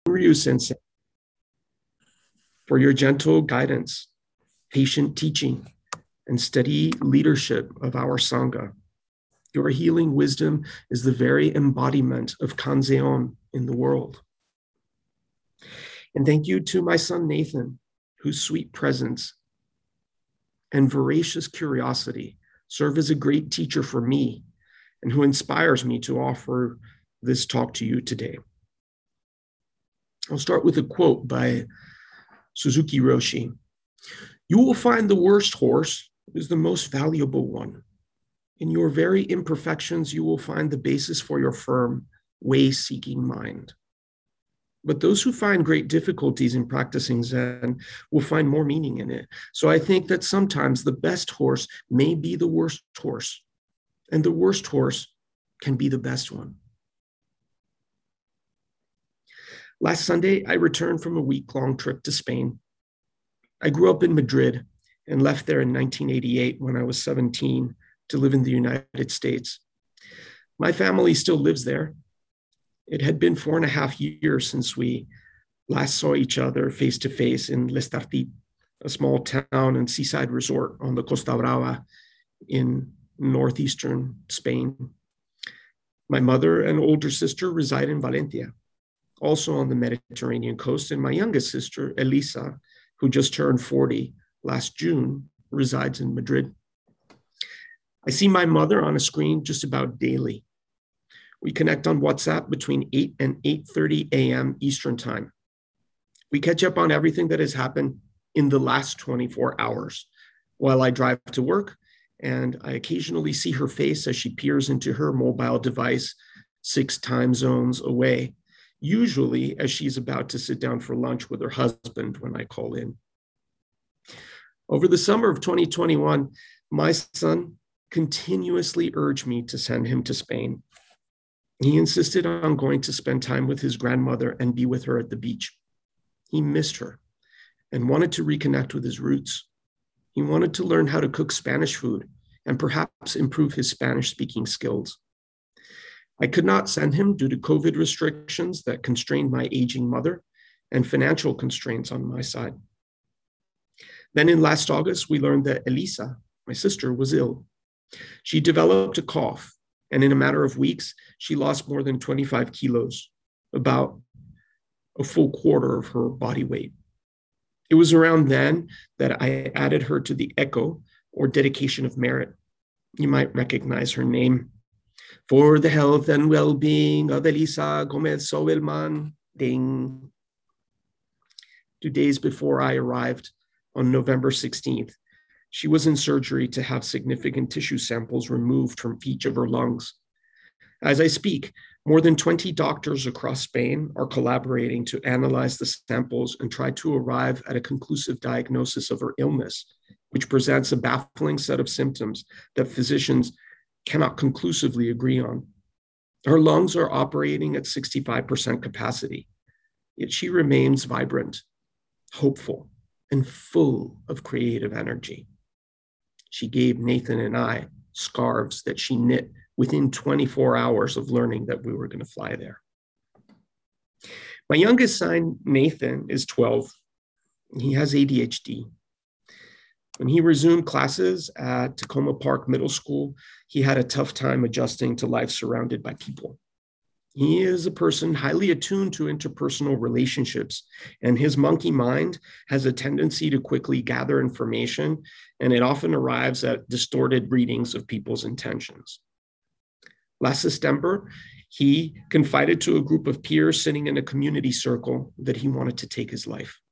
Ryu Sensei, for your gentle guidance, patient teaching, and steady leadership of our Sangha. Your healing wisdom is the very embodiment of Kanzeon in the world. And thank you to my son Nathan, whose sweet presence and voracious curiosity serve as a great teacher for me and who inspires me to offer this talk to you today. I'll start with a quote by Suzuki Roshi. You will find the worst horse is the most valuable one. In your very imperfections, you will find the basis for your firm, way-seeking mind. But those who find great difficulties in practicing Zen will find more meaning in it. So I think that sometimes the best horse may be the worst horse, and the worst horse can be the best one. Last Sunday, I returned from a week-long trip to Spain. I grew up in Madrid and left there in 1988 when I was 17 to live in the United States. My family still lives there. It had been 4.5 years since we last saw each other face to face in L'estartit, a small town and seaside resort on the Costa Brava in northeastern Spain. My mother and older sister reside in Valencia, also on the Mediterranean coast, and my youngest sister, Elisa, who just turned 40 last June, resides in Madrid. I see my mother on a screen just about daily. We connect on WhatsApp between 8 and 8:30 a.m. Eastern Time. We catch up on everything that has happened in the last 24 hours while I drive to work, and I occasionally see her face as she peers into her mobile device 6 time zones away, usually as she's about to sit down for lunch with her husband when I call in. Over the summer of 2021, my son continuously urged me to send him to Spain. He insisted on going to spend time with his grandmother and be with her at the beach. He missed her and wanted to reconnect with his roots. He wanted to learn how to cook Spanish food and perhaps improve his Spanish-speaking skills. I could not send him due to COVID restrictions that constrained my aging mother and financial constraints on my side. Then in last August, we learned that Elisa, my sister, was ill. She developed a cough, and in a matter of weeks, she lost more than 25 kilos, about a full quarter of her body weight. It was around then that I added her to the ECHO, or Dedication of Merit. You might recognize her name. For the health and well-being of Elisa Gomez Sobelman, ding. 2 days before I arrived on November 16th, she was in surgery to have significant tissue samples removed from each of her lungs. As I speak, more than 20 doctors across Spain are collaborating to analyze the samples and try to arrive at a conclusive diagnosis of her illness, which presents a baffling set of symptoms that physicians cannot conclusively agree on. Her lungs are operating at 65% capacity, yet she remains vibrant, hopeful, and full of creative energy. She gave Nathan and I scarves that she knit within 24 hours of learning that we were going to fly there. My youngest son, Nathan, is 12. He has ADHD. When he resumed classes at Tacoma Park Middle School, he had a tough time adjusting to life surrounded by people. He is a person highly attuned to interpersonal relationships, and his monkey mind has a tendency to quickly gather information, and it often arrives at distorted readings of people's intentions. Last September, he confided to a group of peers sitting in a community circle that he wanted to take his life.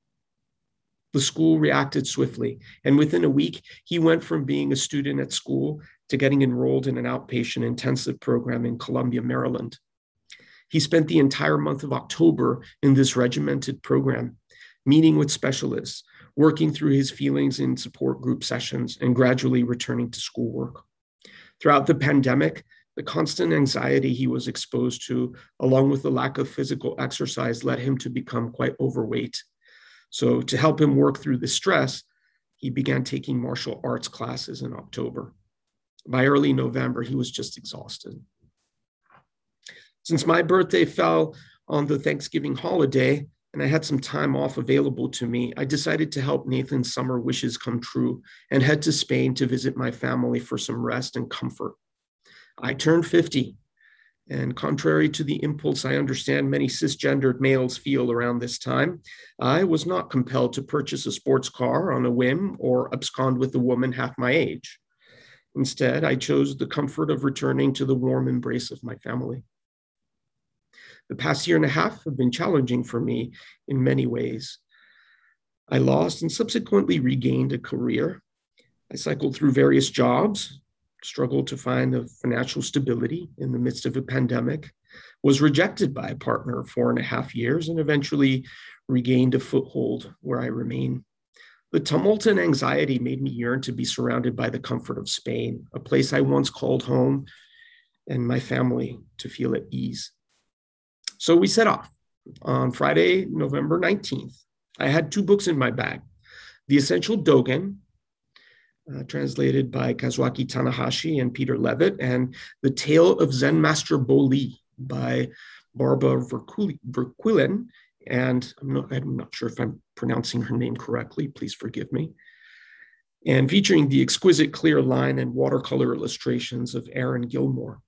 The school reacted swiftly, and within a week, he went from being a student at school to getting enrolled in an outpatient intensive program in Columbia, Maryland. He spent the entire month of October in this regimented program, meeting with specialists, working through his feelings in support group sessions, and gradually returning to schoolwork. Throughout the pandemic, the constant anxiety he was exposed to, along with the lack of physical exercise, led him to become quite overweight. So to help him work through the stress, he began taking martial arts classes in October. By early November, he was just exhausted. Since my birthday fell On the Thanksgiving holiday, and I had some time off available to me, I decided to help Nathan's summer wishes come true and head to Spain to visit my family for some rest and comfort. I turned 50, and contrary to the impulse I understand many cisgendered males feel around this time, I was not compelled to purchase a sports car on a whim or abscond with a woman half my age. Instead, I chose the comfort of returning to the warm embrace of my family. The past year and a half have been challenging for me in many ways. I lost and subsequently regained a career. I cycled through various jobs, struggled to find a financial stability in the midst of a pandemic, was rejected by a partner of 4.5 years, and eventually regained a foothold where I remain. The tumult and anxiety made me yearn to be surrounded by the comfort of Spain, a place I once called home, and my family to feel at ease. So we set off on Friday, November 19th. I had 2 books in my bag: The Essential Dogen, translated by Kazuaki Tanahashi and Peter Levitt, and The Tale of Zen Master Bo Li by Barbara Verkuilen, and I'm not sure if I'm pronouncing her name correctly, please forgive me, and featuring the exquisite clear line and watercolor illustrations of Aaron Gilmore.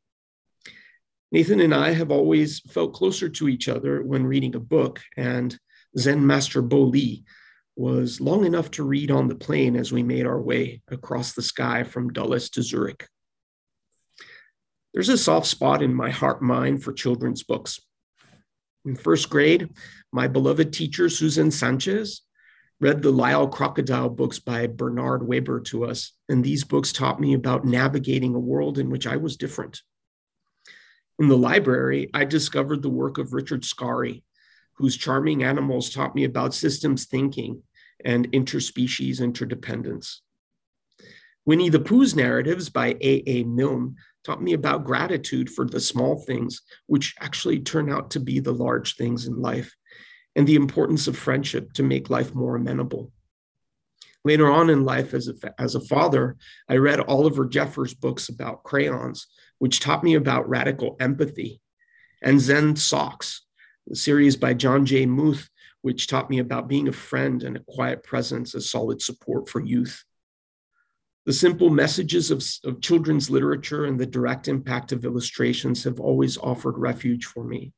Nathan and I have always felt closer to each other when reading a book, and Zen Master Bo Li was long enough to read on the plane as we made our way across the sky from Dulles to Zurich. There's a soft spot in my heart-mind for children's books. In first grade, my beloved teacher, Susan Sanchez, read the Lyle Crocodile books by Bernard Weber to us, and these books taught me about navigating a world in which I was different. In the library, I discovered the work of Richard Scarry, whose charming animals taught me about systems thinking and interspecies interdependence. Winnie the Pooh's narratives by A.A. Milne taught me about gratitude for the small things, which actually turn out to be the large things in life, and the importance of friendship to make life more amenable. Later on in life, as a father, I read Oliver Jeffers' books about crayons, which taught me about radical empathy, and Zen Socks, the series by John J. Muth, which taught me about being a friend and a quiet presence as solid support for youth. The simple messages of children's literature and the direct impact of illustrations have always offered refuge for me.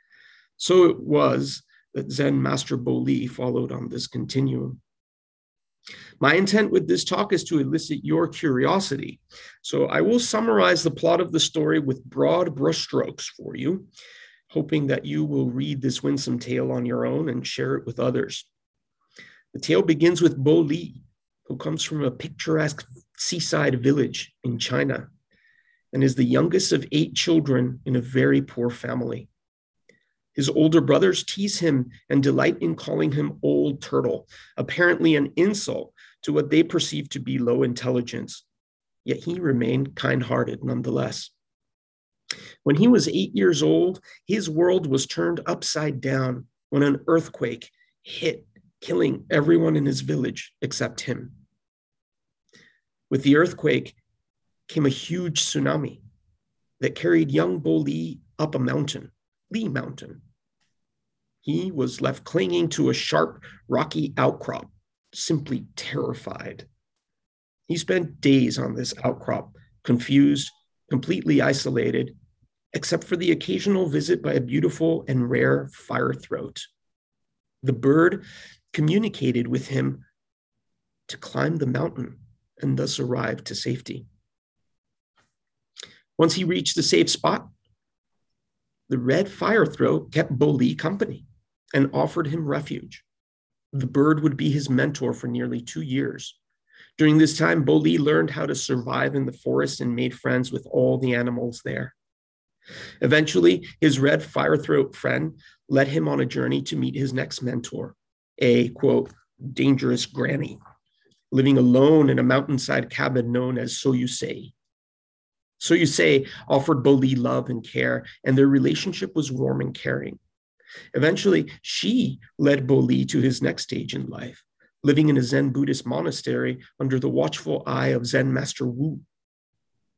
So it was that Zen Master Bo Li followed on this continuum. My intent with this talk is to elicit your curiosity. So I will summarize the plot of the story with broad brushstrokes for you, hoping that you will read this winsome tale on your own and share it with others. The tale begins with Bo Li, who comes from a picturesque seaside village in China and is the youngest of 8 children in a very poor family. His older brothers tease him and delight in calling him Old Turtle, apparently an insult to what they perceive to be low intelligence. Yet he remained kind-hearted nonetheless. When he was 8 years old, his world was turned upside down when an earthquake hit, killing everyone in his village except him. With the earthquake came a huge tsunami that carried young Bo Li up a mountain, Li Mountain. He was left clinging to a sharp, rocky outcrop, simply terrified. He spent days on this outcrop, confused, completely isolated, except for the occasional visit by a beautiful and rare firethroat. The bird communicated with him to climb the mountain and thus arrive to safety. Once he reached a safe spot, the red firethroat kept Bo Li company and offered him refuge. The bird would be his mentor for nearly 2 years. During this time, Bo Li learned how to survive in the forest and made friends with all the animals there. Eventually, his red firethroat friend led him on a journey to meet his next mentor, a, quote, dangerous granny, living alone in a mountainside cabin known as So You Say. So You Say offered Bo Li love and care, and their relationship was warm and caring. Eventually, she led Bo Li to his next stage in life, living in a Zen Buddhist monastery under the watchful eye of Zen Master Wu.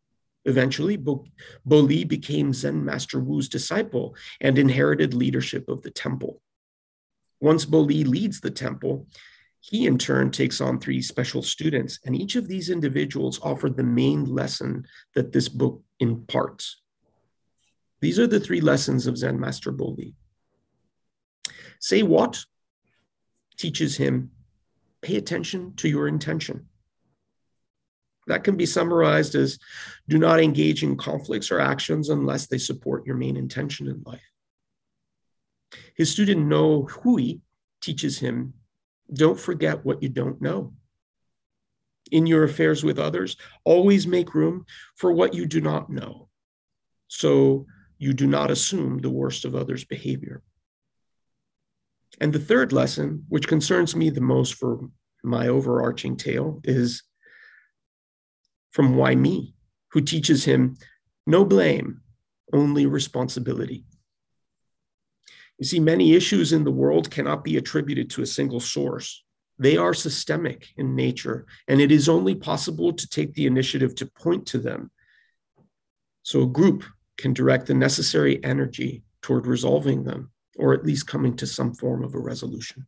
Eventually, Bo-Li became Zen Master Wu's disciple and inherited leadership of the temple. Once Bo-Li leads the temple, he in turn takes on 3 special students, and each of these individuals offered the main lesson that this book imparts. These are the 3 lessons of Zen Master Bo-Li. Say what teaches him, pay attention to your intention. That can be summarized as do not engage in conflicts or actions unless they support your main intention in life. His student No Hui teaches him, don't forget what you don't know. In your affairs with others, always make room for what you do not know, so you do not assume the worst of others' behavior. And the third lesson, which concerns me the most for my overarching tale, is from Why Me, who teaches him, no blame, only responsibility. You see, many issues in the world cannot be attributed to a single source. They are systemic in nature, and it is only possible to take the initiative to point to them. So a group can direct the necessary energy toward resolving them, or at least coming to some form of a resolution.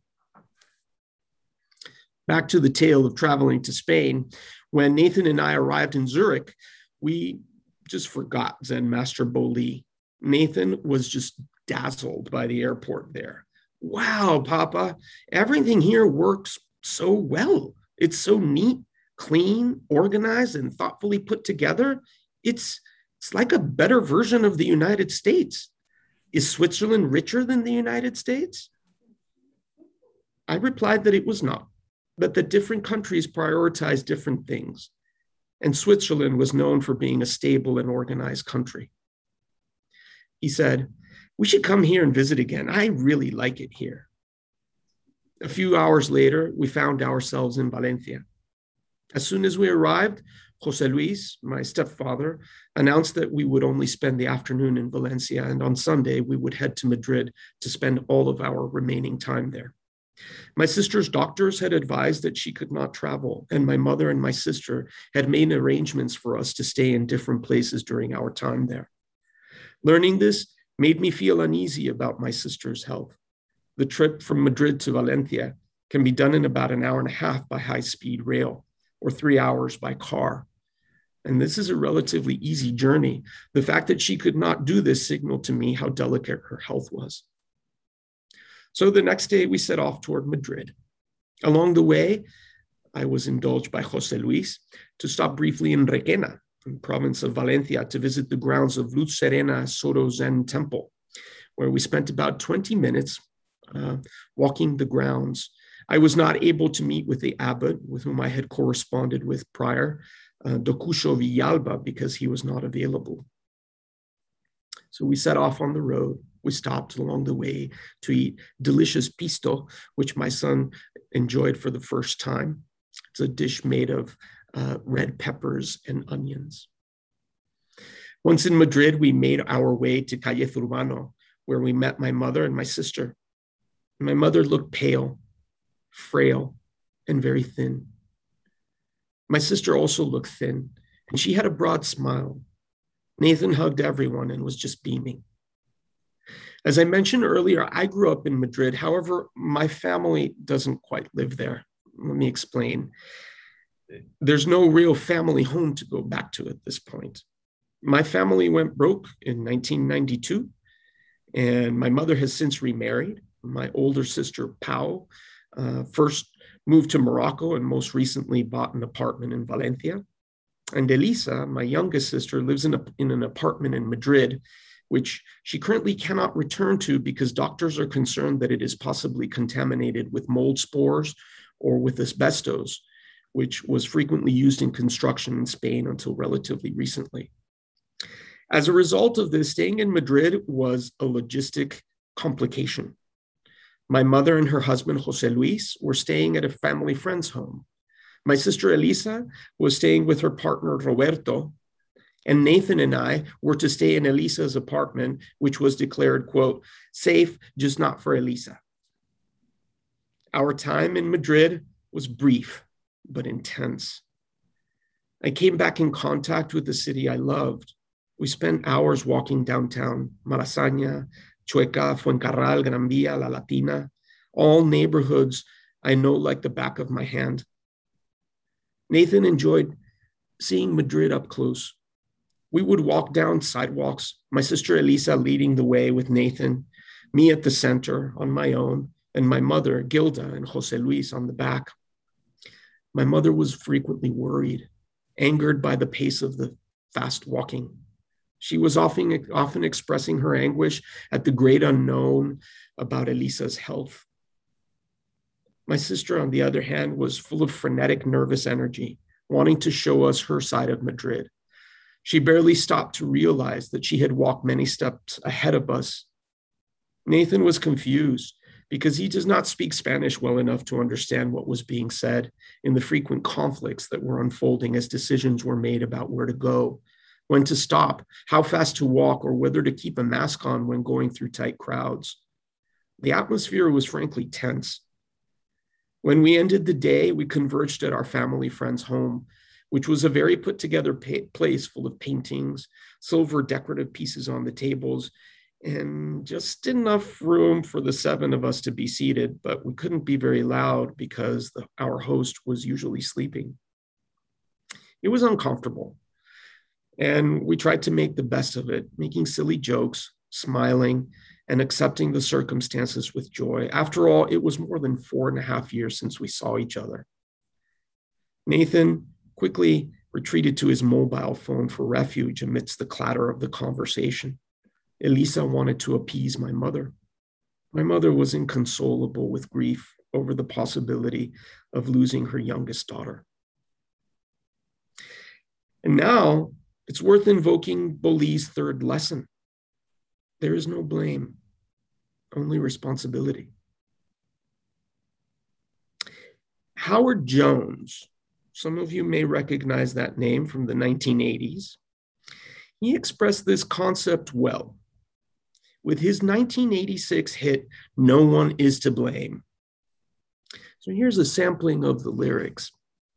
Back to the tale of traveling to Spain. When Nathan and I arrived in Zurich, we just forgot Zen Master Bo-Li. Nathan was just dazzled by the airport there. Wow, Papa, everything here works so well. It's so neat, clean, organized, and thoughtfully put together. It's like a better version of the United States. Is Switzerland richer than the United States? I replied that it was not, but that different countries prioritize different things. And Switzerland was known for being a stable and organized country. He said, we should come here and visit again. I really like it here. A few hours later, we found ourselves in Valencia. As soon as we arrived, José Luis, my stepfather, announced that we would only spend the afternoon in Valencia, and on Sunday we would head to Madrid to spend all of our remaining time there. My sister's doctors had advised that she could not travel, and my mother and my sister had made arrangements for us to stay in different places during our time there. Learning this made me feel uneasy about my sister's health. The trip from Madrid to Valencia can be done in about an hour and a half by high-speed rail, or 3 hours by car. And this is a relatively easy journey. The fact that she could not do this signaled to me how delicate her health was. So the next day we set off toward Madrid. Along the way, I was indulged by José Luis to stop briefly in Requena, in the province of Valencia, to visit the grounds of Luz Serena Soto Zen Temple, where we spent about 20 minutes walking the grounds. I was not able to meet with the abbot with whom I had corresponded with prior, Docusio Villalba, because he was not available. So we set off on the road. We stopped along the way to eat delicious pisto, which my son enjoyed for the first time. It's a dish made of red peppers and onions. Once in Madrid, we made our way to Calle Zurbano, where we met my mother and my sister. My mother looked pale, frail, and very thin. My sister also looked thin, and she had a broad smile. Nathan hugged everyone and was just beaming. As I mentioned earlier, I grew up in Madrid. However, my family doesn't quite live there. Let me explain. There's no real family home to go back to at this point. My family went broke in 1992, and my mother has since remarried. My older sister, Pau, first moved to Morocco and most recently bought an apartment in Valencia. And Elisa, my youngest sister, lives in an apartment in Madrid, which she currently cannot return to because doctors are concerned that it is possibly contaminated with mold spores or with asbestos, which was frequently used in construction in Spain until relatively recently. As a result of this, staying in Madrid was a logistic complication. My mother and her husband, José Luis, were staying at a family friend's home. My sister Elisa was staying with her partner, Roberto, and Nathan and I were to stay in Elisa's apartment, which was declared, quote, safe, just not for Elisa. Our time in Madrid was brief, but intense. I came back in contact with the city I loved. We spent hours walking downtown, Malasaña, Chueca, Fuencarral, Gran Via, La Latina, all neighborhoods I know like the back of my hand. Nathan enjoyed seeing Madrid up close. We would walk down sidewalks, my sister Elisa leading the way with Nathan, me at the center on my own, and my mother, Gilda, and Jose Luis on the back. My mother was frequently worried, angered by the pace of the fast walking. She was often expressing her anguish at the great unknown about Elisa's health. My sister, on the other hand, was full of frenetic, nervous energy, wanting to show us her side of Madrid. She barely stopped to realize that she had walked many steps ahead of us. Nathan was confused because he does not speak Spanish well enough to understand what was being said in the frequent conflicts that were unfolding as decisions were made about where to go, when to stop, how fast to walk, or whether to keep a mask on when going through tight crowds. The atmosphere was frankly tense. When we ended the day, we converged at our family friend's home, which was a very put together place full of paintings, silver decorative pieces on the tables, and just enough room for the seven of us to be seated, but we couldn't be very loud because our host was usually sleeping. It was uncomfortable, and we tried to make the best of it, making silly jokes, smiling, and accepting the circumstances with joy. After all, it was more than 4.5 years since we saw each other. Nathan quickly retreated to his mobile phone for refuge amidst the clatter of the conversation. Elisa wanted to appease my mother. My mother was inconsolable with grief over the possibility of losing her youngest daughter. And now it's worth invoking Boli's third lesson. There is no blame, only responsibility. Howard Jones, some of you may recognize that name from the 1980s. He expressed this concept well with his 1986 hit, No One Is to Blame. So here's a sampling of the lyrics.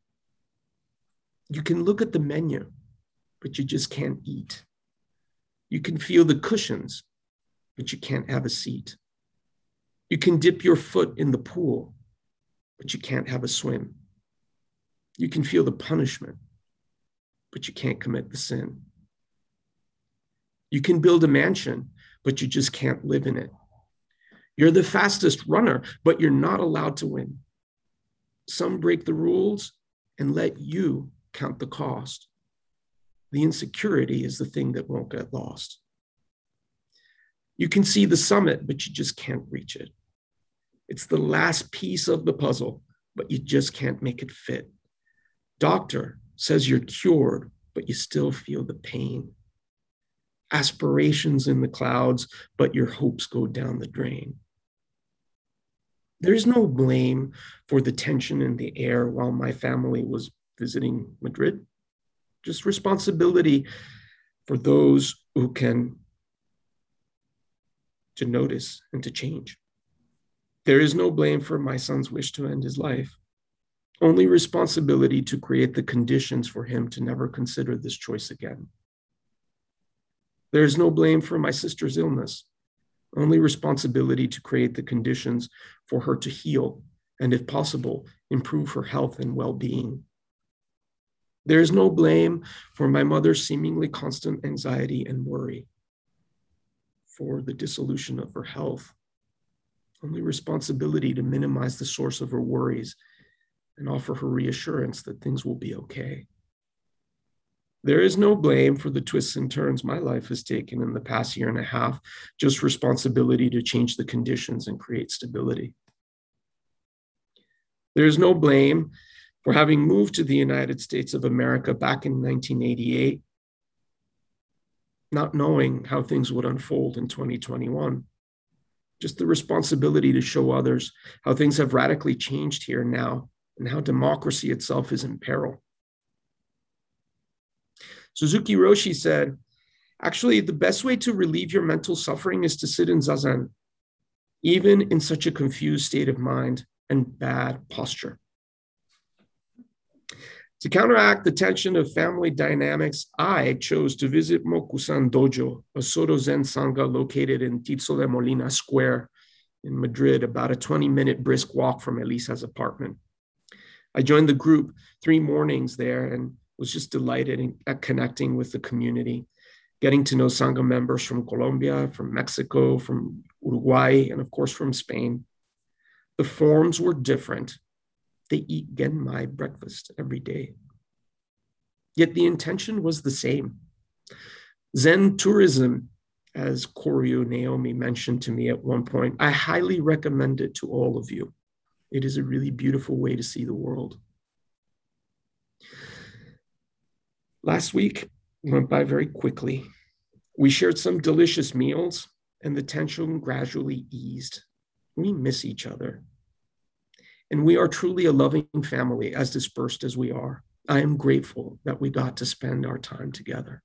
You can look at the menu, but you just can't eat. You can feel the cushions, but you can't have a seat. You can dip your foot in the pool, but you can't have a swim. You can feel the punishment, but you can't commit the sin. You can build a mansion, but you just can't live in it. You're the fastest runner, but you're not allowed to win. Some break the rules and let you count the cost. The insecurity is the thing that won't get lost. You can see the summit, but you just can't reach it. It's the last piece of the puzzle, but you just can't make it fit. Doctor says you're cured, but you still feel the pain. Aspirations in the clouds, but your hopes go down the drain. There's no blame for the tension in the air while my family was visiting Madrid. Just responsibility for those who can to notice and to change. There is no blame for my son's wish to end his life. Only responsibility to create the conditions for him to never consider this choice again. There is no blame for my sister's illness. Only responsibility to create the conditions for her to heal and, if possible, improve her health and well-being. There is no blame for my mother's seemingly constant anxiety and worry for the dissolution of her health. Only responsibility to minimize the source of her worries and offer her reassurance that things will be okay. There is no blame for the twists and turns my life has taken in the past 1.5 years, just responsibility to change the conditions and create stability. There is no blame for having moved to the United States of America back in 1988, not knowing how things would unfold in 2021. Just the responsibility to show others how things have radically changed here now and how democracy itself is in peril. Suzuki Roshi said, actually, the best way to relieve your mental suffering is to sit in zazen, even in such a confused state of mind and bad posture. To counteract the tension of family dynamics, I chose to visit Mokusan Dojo, a Soto Zen Sangha located in Tirso de Molina Square in Madrid, about a 20-minute brisk walk from Elisa's apartment. I joined the group 3 mornings there and was just delighted at connecting with the community, getting to know Sangha members from Colombia, from Mexico, from Uruguay, and of course from Spain. The forms were different. They eat genmai breakfast every day. Yet the intention was the same. Zen tourism, as Koryu Naomi mentioned to me at one point, I highly recommend it to all of you. It is a really beautiful way to see the world. Last week went by very quickly. We shared some delicious meals and the tension gradually eased. We miss each other. And we are truly a loving family, as dispersed as we are. I am grateful that we got to spend our time together.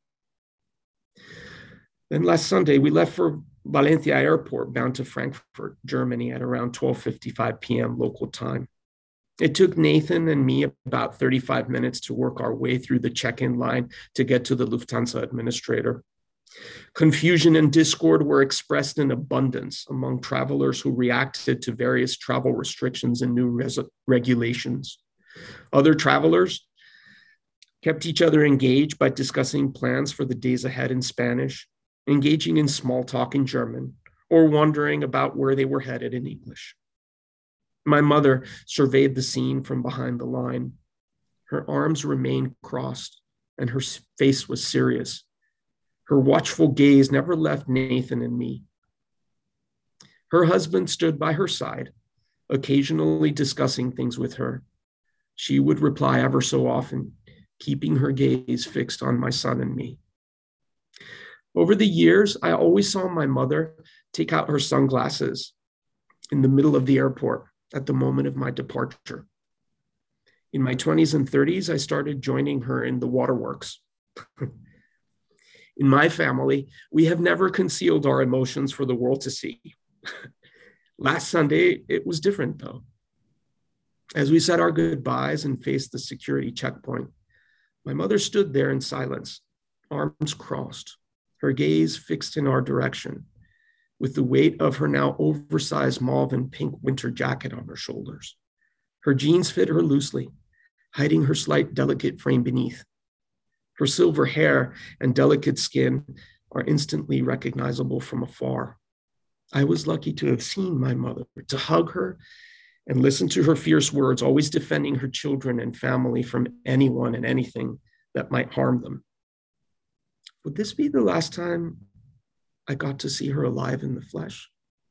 Then last Sunday, we left for Valencia Airport, bound to Frankfurt, Germany, at around 12:55 p.m. local time. It took Nathan and me about 35 minutes to work our way through the check-in line to get to the Lufthansa administrator. Confusion and discord were expressed in abundance among travelers who reacted to various travel restrictions and new regulations. Other travelers kept each other engaged by discussing plans for the days ahead in Spanish, engaging in small talk in German, or wondering about where they were headed in English. My mother surveyed the scene from behind the line. Her arms remained crossed, and her face was serious. Her watchful gaze never left Nathan and me. Her husband stood by her side, occasionally discussing things with her. She would reply ever so often, keeping her gaze fixed on my son and me. Over the years, I always saw my mother take out her sunglasses in the middle of the airport at the moment of my departure. In my 20s and 30s, I started joining her in the waterworks. In my family, we have never concealed our emotions for the world to see. Last Sunday, it was different, though. As we said our goodbyes and faced the security checkpoint, my mother stood there in silence, arms crossed, her gaze fixed in our direction, with the weight of her now oversized mauve and pink winter jacket on her shoulders. Her jeans fit her loosely, hiding her slight, delicate frame beneath. Her silver hair and delicate skin are instantly recognizable from afar. I was lucky to have seen my mother, to hug her and listen to her fierce words, always defending her children and family from anyone and anything that might harm them. Would this be the last time I got to see her alive in the flesh?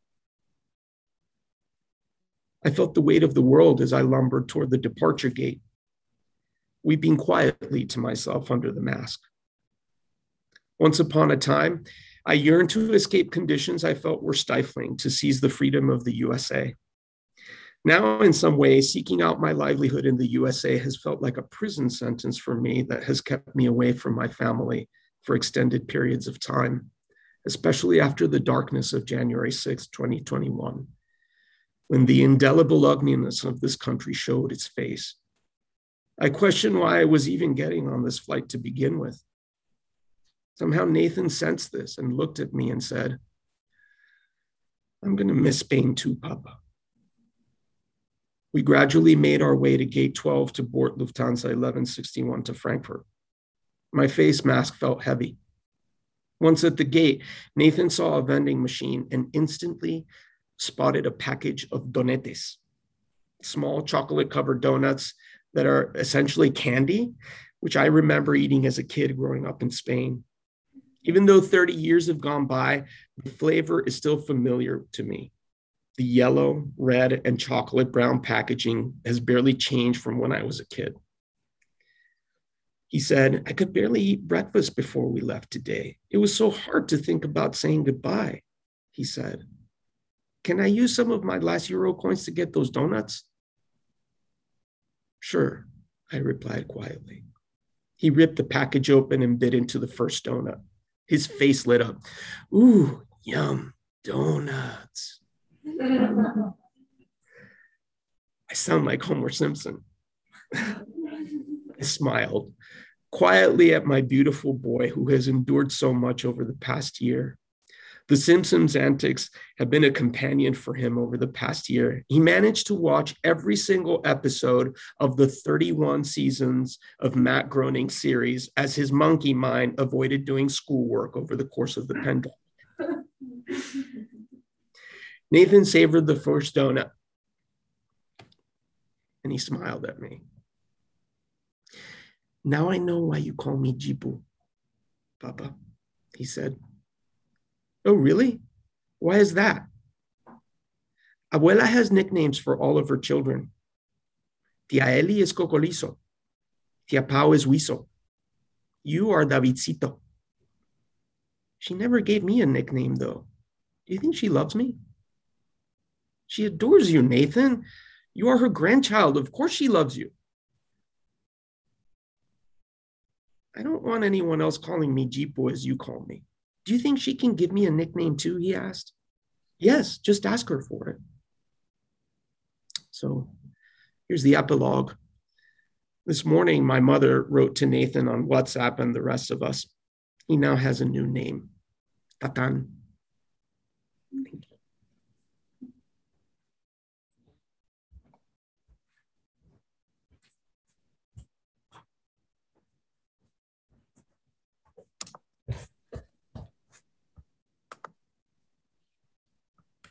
I felt the weight of the world as I lumbered toward the departure gate, weeping quietly to myself under the mask. Once upon a time, I yearned to escape conditions I felt were stifling, to seize the freedom of the USA. Now, in some ways, seeking out my livelihood in the USA has felt like a prison sentence for me that has kept me away from my family for extended periods of time, especially after the darkness of January 6, 2021, when the indelible ugliness of this country showed its face. I questioned why I was even getting on this flight to begin with. Somehow Nathan sensed this and looked at me and said, "I'm going to miss Spain too, Papa." We gradually made our way to gate 12 to board Lufthansa 1161 to Frankfurt. My face mask felt heavy. Once at the gate, Nathan saw a vending machine and instantly spotted a package of donetes, small chocolate-covered donuts that are essentially candy, which I remember eating as a kid growing up in Spain. Even though 30 years have gone by, the flavor is still familiar to me. The yellow, red, and chocolate brown packaging has barely changed from when I was a kid. He said, "I could barely eat breakfast before we left today. It was so hard to think about saying goodbye," he said. "Can I use some of my last euro coins to get those donuts?" "Sure," I replied quietly. He ripped the package open and bit into the first donut. His face lit up. "Ooh, yum, donuts." I sound like Homer Simpson. I smiled quietly at my beautiful boy who has endured so much over the past year. The Simpsons antics have been a companion for him over the past year. He managed to watch every single episode of the 31 seasons of Matt Groening's series as his monkey mind avoided doing schoolwork over the course of the pandemic. Nathan savored the first donut, and he smiled at me. Now I know why you call me Jipu, Papa, he said. Oh, really? Why is that? Abuela has nicknames for all of her children. Tia Eli is Cocolizo. Tia Pau is Huizo. You are Davidcito. She never gave me a nickname, though. Do you think she loves me? She adores you, Nathan. You are her grandchild. Of course she loves you. I don't want anyone else calling me Jipo as you call me. Do you think she can give me a nickname too? He asked. Yes, just ask her for it. So here's the epilogue. This morning, my mother wrote to Nathan on WhatsApp and the rest of us. He now has a new name, Tatan. Thank you.